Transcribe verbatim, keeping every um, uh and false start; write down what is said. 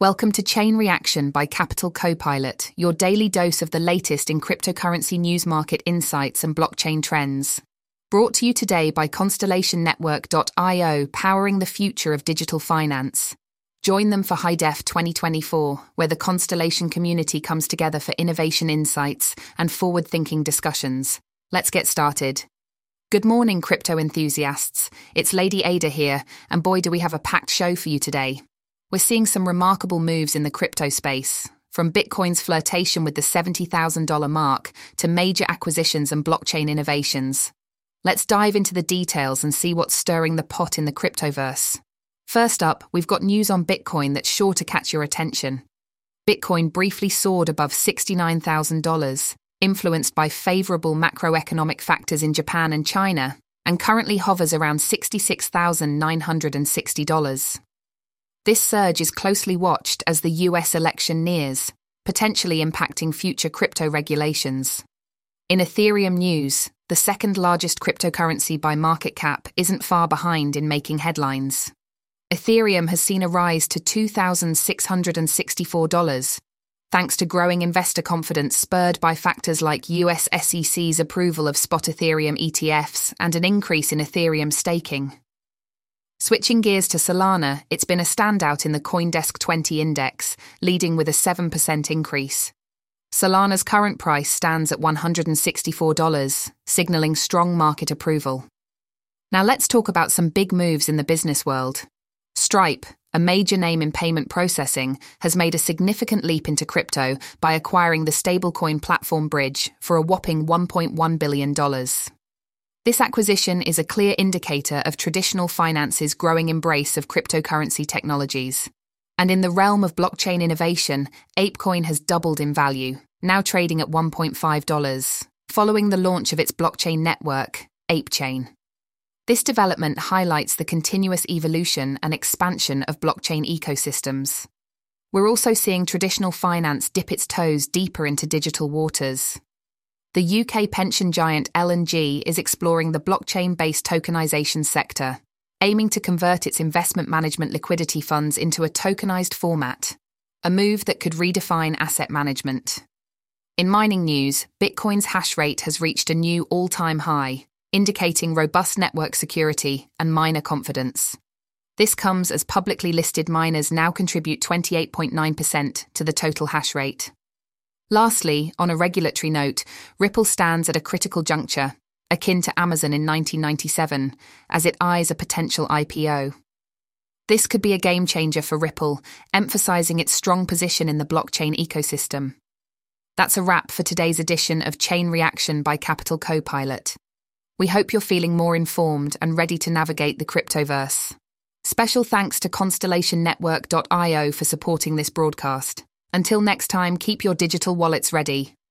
Welcome to Chain Reaction by Capital Copilot, your daily dose of the latest in cryptocurrency news market insights and blockchain trends. Brought to you today by Constellation Network dot io, powering the future of digital finance. Join them for HiDef twenty twenty-four, where the Constellation community comes together for innovation insights and forward-thinking discussions. Let's get started. Good morning, crypto enthusiasts. It's Lady Ada here, and boy do we have a packed show for you today. We're seeing some remarkable moves in the crypto space, from Bitcoin's flirtation with the seventy thousand dollars mark to major acquisitions and blockchain innovations. Let's dive into the details and see what's stirring the pot in the cryptoverse. First up, we've got news on Bitcoin that's sure to catch your attention. Bitcoin briefly soared above sixty-nine thousand dollars, influenced by favorable macroeconomic factors in Japan and China, and currently hovers around sixty-six thousand nine hundred sixty dollars. This surge is closely watched as the U S election nears, potentially impacting future crypto regulations. In Ethereum news, the second largest cryptocurrency by market cap isn't far behind in making headlines. Ethereum has seen a rise to two thousand six hundred sixty-four dollars, thanks to growing investor confidence spurred by factors like U S S E C's approval of spot Ethereum E T Fs and an increase in Ethereum staking. Switching gears to Solana, it's been a standout in the CoinDesk twenty index, leading with a seven percent increase. Solana's current price stands at one hundred sixty-four dollars, signaling strong market approval. Now let's talk about some big moves in the business world. Stripe, a major name in payment processing, has made a significant leap into crypto by acquiring the stablecoin platform Bridge for a whopping one point one billion dollars. This acquisition is a clear indicator of traditional finance's growing embrace of cryptocurrency technologies. And in the realm of blockchain innovation, ApeCoin has doubled in value, now trading at one point five dollars, following the launch of its blockchain network, ApeChain. This development highlights the continuous evolution and expansion of blockchain ecosystems. We're also seeing traditional finance dip its toes deeper into digital waters. The U K pension giant L and G is exploring the blockchain-based tokenization sector, aiming to convert its investment management liquidity funds into a tokenized format, a move that could redefine asset management. In mining news, Bitcoin's hash rate has reached a new all-time high, indicating robust network security and miner confidence. This comes as publicly listed miners now contribute twenty-eight point nine percent to the total hash rate. Lastly, on a regulatory note, Ripple stands at a critical juncture, akin to Amazon in nineteen ninety-seven, as it eyes a potential I P O. This could be a game-changer for Ripple, emphasizing its strong position in the blockchain ecosystem. That's a wrap for today's edition of Chain Reaction by Capital Copilot. We hope you're feeling more informed and ready to navigate the cryptoverse. Special thanks to Constellation Network dot io for supporting this broadcast. Until next time, keep your digital wallets ready.